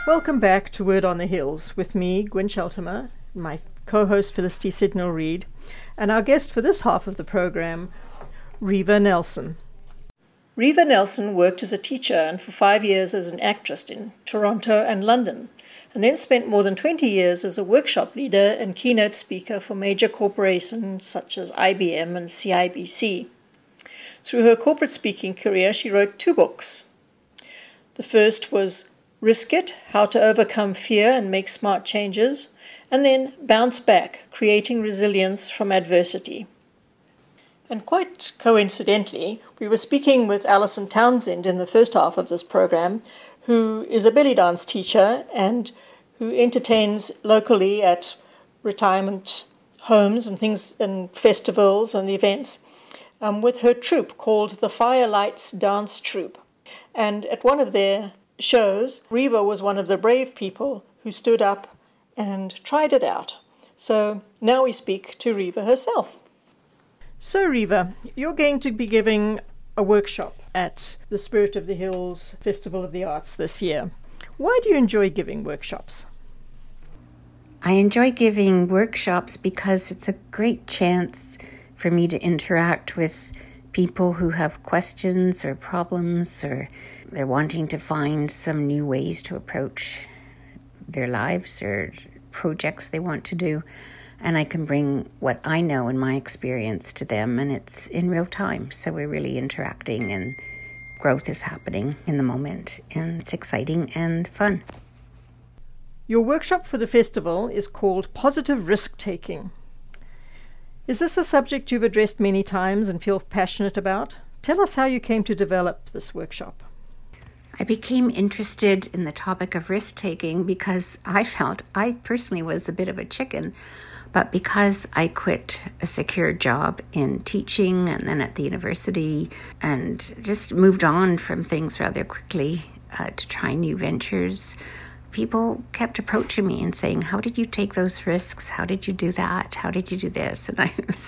Welcome back to Word on the Hills with me, Gwen Sheltimer, my co-host Felicity Sidnell-Reid, and our guest for this half of the program, Reva Nelson. Reva Nelson worked as a teacher and for 5 years as an actress in Toronto and London, and then spent more than 20 years as a workshop leader and keynote speaker for major corporations such as IBM and CIBC. Through her corporate speaking career, she wrote 2 books. The first was Risk It, How to Overcome Fear and Make Smart Changes, and then Bounce Back, Creating Resilience from Adversity. And quite coincidentally, we were speaking with Alison Townsend in the first half of this program, who is a belly dance teacher and who entertains locally at retirement homes and things and festivals and events with her troupe called the Firelights Dance Troupe. And at one of their shows, Reva was one of the brave people who stood up and tried it out. So now we speak to Reva herself. So Reva, you're going to be giving a workshop at the Spirit of the Hills Festival of the Arts this year. Why do you enjoy giving workshops? I enjoy giving workshops because it's a great chance for me to interact with people who have questions or problems, or they're wanting to find some new ways to approach their lives or projects they want to do. And I can bring what I know and my experience to them, and it's in real time. So we're really interacting and growth is happening in the moment, and it's exciting and fun. Your workshop for the festival is called Positive Risk-Taking. Is this a subject you've addressed many times and feel passionate about? Tell us how you came to develop this workshop. I became interested in the topic of risk-taking because I felt I personally was a bit of a chicken, but because I quit a secure job in teaching and then at the university and just moved on from things rather quickly to try new ventures, people kept approaching me and saying, how did you take those risks? How did you do that? How did you do this? And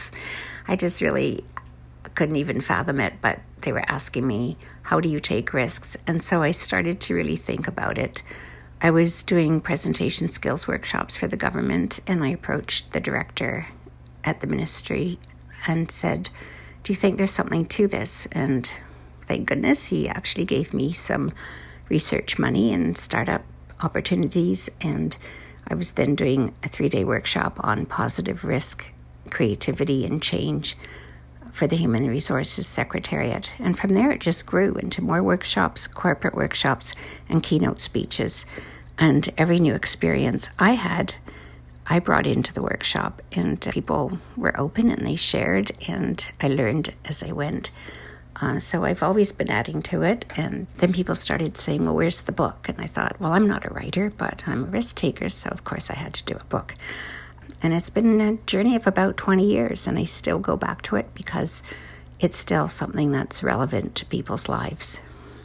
I just really couldn't even fathom it, but they were asking me, how do you take risks? And so I started to really think about it. I was doing presentation skills workshops for the government, and I approached the director at the ministry and said, do you think there's something to this? And thank goodness he actually gave me some research money and startup opportunities, and I was then doing a 3-day workshop on positive risk, creativity, and change for the Human Resources Secretariat. And from there, it just grew into more workshops, corporate workshops, and keynote speeches. And every new experience I had, I brought into the workshop, and people were open and they shared, and I learned as I went. So I've always been adding to it. And then people started saying, well, where's the book? And I thought, well, I'm not a writer, but I'm a risk taker, so of course I had to do a book. And it's been a journey of about 20 years, and I still go back to it because it's still something that's relevant to people's lives.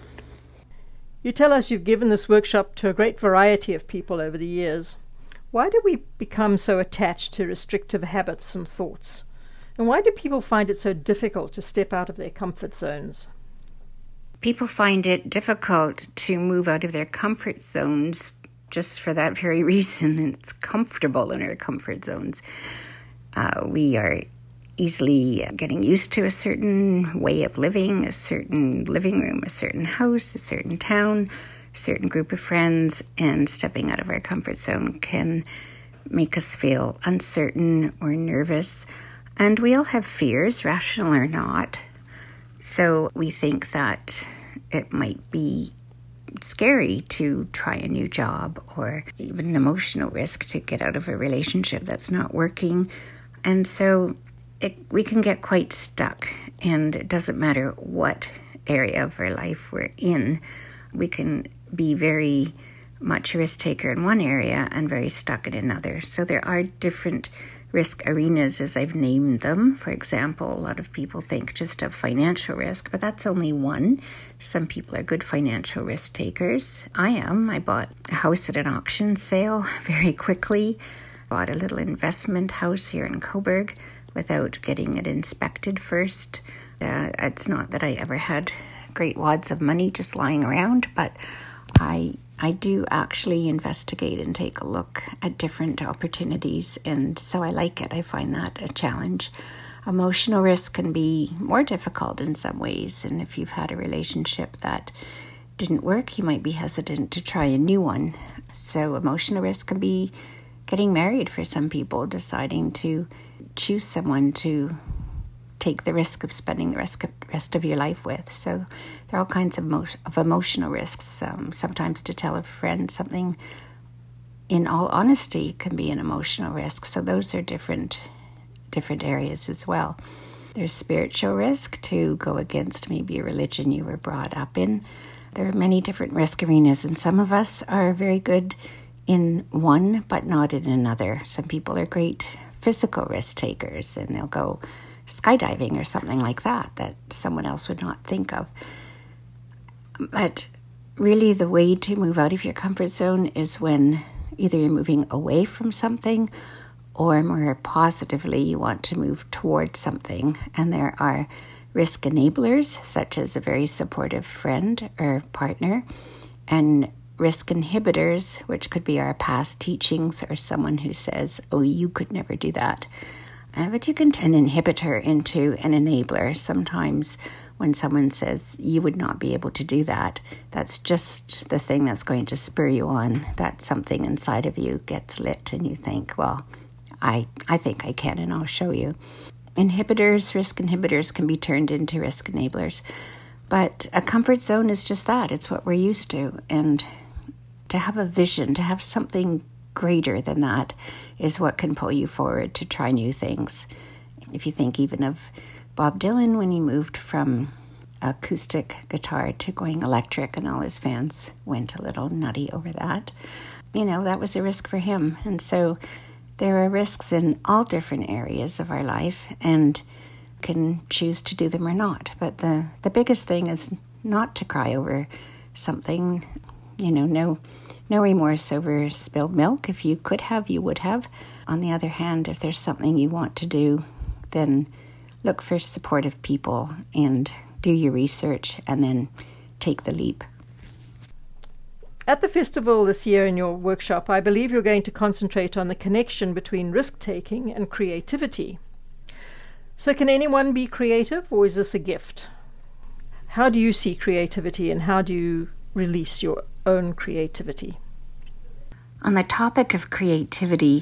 You tell us you've given this workshop to a great variety of people over the years. Why do we become so attached to restrictive habits and thoughts? And why do people find it so difficult to step out of their comfort zones? People find it difficult to move out of their comfort zones just for that very reason. It's comfortable in our comfort zones. We are easily getting used to a certain way of living, a certain living room, a certain house, a certain town, a certain group of friends, and stepping out of our comfort zone can make us feel uncertain or nervous. And we all have fears, rational or not. So we think that it might be scary to try a new job, or even an emotional risk to get out of a relationship that's not working. And so we can get quite stuck, and it doesn't matter what area of our life we're in. We can be very much a risk taker in one area and very stuck in another. So there are different risk arenas, as I've named them. For example, a lot of people think just of financial risk, but that's only one. Some people are good financial risk takers. I am. I bought a house at an auction sale very quickly. Bought a little investment house here in Coburg without getting it inspected first. It's not that I ever had great wads of money just lying around, but I I do actually investigate and take a look at different opportunities, and so I like it. I find that a challenge. Emotional risk can be more difficult in some ways, and if you've had a relationship that didn't work, you might be hesitant to try a new one. So emotional risk can be getting married for some people, deciding to choose someone to take the risk of spending the rest of your life with. So there are all kinds of emotional risks. Sometimes to tell a friend something in all honesty can be an emotional risk. So those are different areas as well. There's spiritual risk, to go against maybe a religion you were brought up in. There are many different risk arenas, and some of us are very good in one but not in another. Some people are great physical risk takers, and they'll go skydiving or something like that someone else would not think of. But really the way to move out of your comfort zone is when either you're moving away from something, or more positively, you want to move towards something. And there are risk enablers, such as a very supportive friend or partner, and risk inhibitors, which could be our past teachings or someone who says, oh, you could never do that. But you can turn an inhibitor into an enabler. Sometimes when someone says you would not be able to do that, that's just the thing that's going to spur you on. That something inside of you gets lit and you think, well, I think I can, and I'll show you. Risk inhibitors can be turned into risk enablers. But a comfort zone is just that. It's what we're used to. And to have a vision, to have something greater than that, is what can pull you forward to try new things. If you think even of Bob Dylan, when he moved from acoustic guitar to going electric, and all his fans went a little nutty over that, that was a risk for him. And so there are risks in all different areas of our life, and can choose to do them or not. But the biggest thing is not to cry over something. No remorse over spilled milk. If you could have, you would have. On the other hand, if there's something you want to do, then look for supportive people and do your research, and then take the leap. At the festival this year in your workshop, I believe you're going to concentrate on the connection between risk-taking and creativity. So can anyone be creative, or is this a gift? How do you see creativity, and how do you release your own creativity? On the topic of creativity,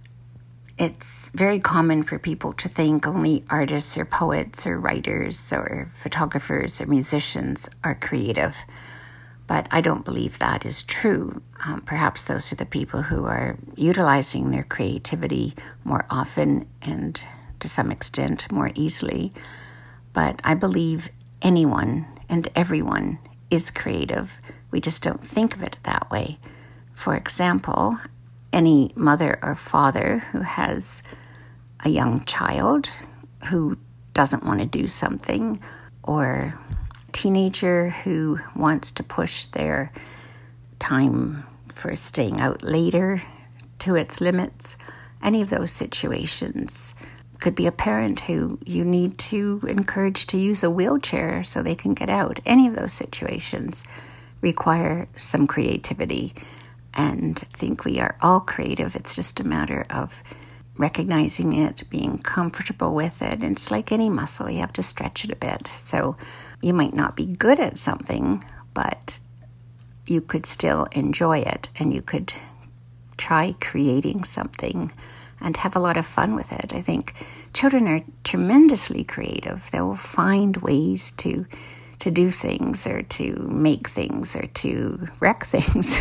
it's very common for people to think only artists or poets or writers or photographers or musicians are creative. But I don't believe that is true. Perhaps those are the people who are utilizing their creativity more often and to some extent more easily. But I believe anyone and everyone is creative. We just don't think of it that way. For example, any mother or father who has a young child who doesn't want to do something, or teenager who wants to push their time for staying out later to its limits. Any of those situations. Could be a parent who you need to encourage to use a wheelchair so they can get out. Any of those situations require some creativity. And I think we are all creative. It's just a matter of recognizing it, being comfortable with it. And it's like any muscle, you have to stretch it a bit. So you might not be good at something, but you could still enjoy it, and you could try creating something and have a lot of fun with it. I think children are tremendously creative. They will find ways to do things, or to make things, or to wreck things.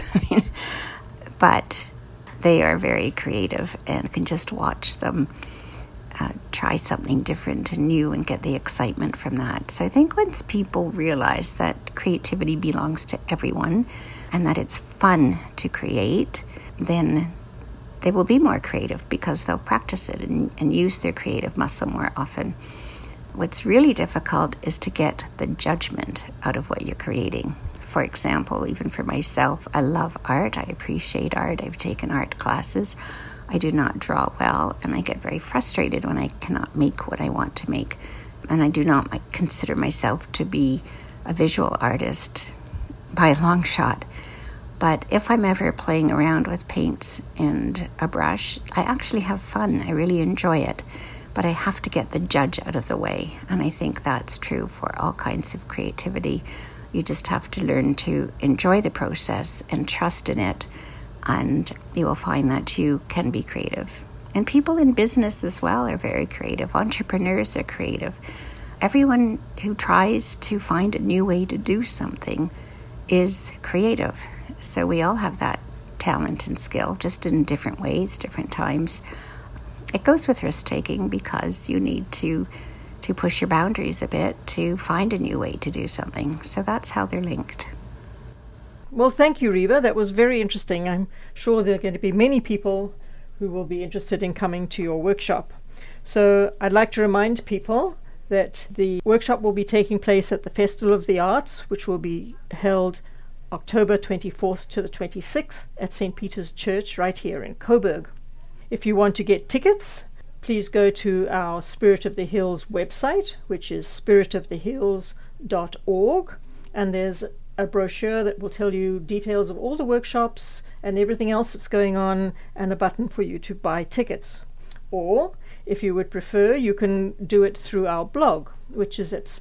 But they are very creative, and can just watch them try something different and new and get the excitement from that. So I think once people realize that creativity belongs to everyone and that it's fun to create, then they will be more creative because they'll practice it and use their creative muscle more often. What's really difficult is to get the judgment out of what you're creating. For example, even for myself, I love art. I appreciate art. I've taken art classes. I do not draw well, and I get very frustrated when I cannot make what I want to make. And I do not consider myself to be a visual artist by a long shot. But if I'm ever playing around with paints and a brush, I actually have fun. I really enjoy it. But I have to get the judge out of the way. And I think that's true for all kinds of creativity. You just have to learn to enjoy the process and trust in it. And you will find that you can be creative. And people in business as well are very creative. Entrepreneurs are creative. Everyone who tries to find a new way to do something is creative. So we all have that talent and skill, just in different ways, different times. It goes with risk-taking because you need to push your boundaries a bit to find a new way to do something. So that's how they're linked. Well, thank you, Reva. That was very interesting. I'm sure there are going to be many people who will be interested in coming to your workshop. So I'd like to remind people that the workshop will be taking place at the Festival of the Arts, which will be held October 24th to the 26th at St. Peter's Church right here in Coburg. If you want to get tickets, please go to our Spirit of the Hills website, which is spiritofthehills.org, and there's a brochure that will tell you details of all the workshops and everything else that's going on, and a button for you to buy tickets. Or, if you would prefer, you can do it through our blog, which is at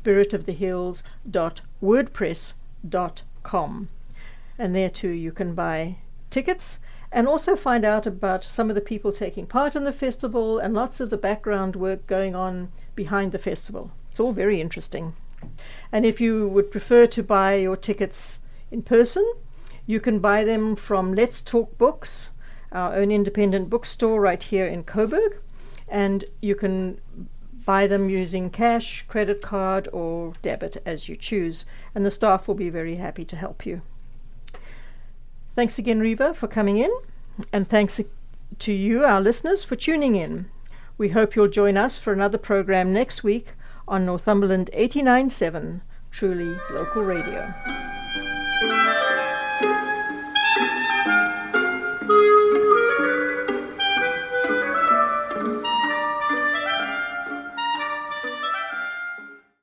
spiritofthehills.wordpress.com. And there too you can buy tickets and also find out about some of the people taking part in the festival and lots of the background work going on behind the festival. It's all very interesting. And if you would prefer to buy your tickets in person, you can buy them from Let's Talk Books, our own independent bookstore right here in Coburg. And you can buy them using cash, credit card, or debit as you choose. And the staff will be very happy to help you. Thanks again, Reva, for coming in. And thanks to you, our listeners, for tuning in. We hope you'll join us for another program next week on Northumberland 89.7, truly local radio.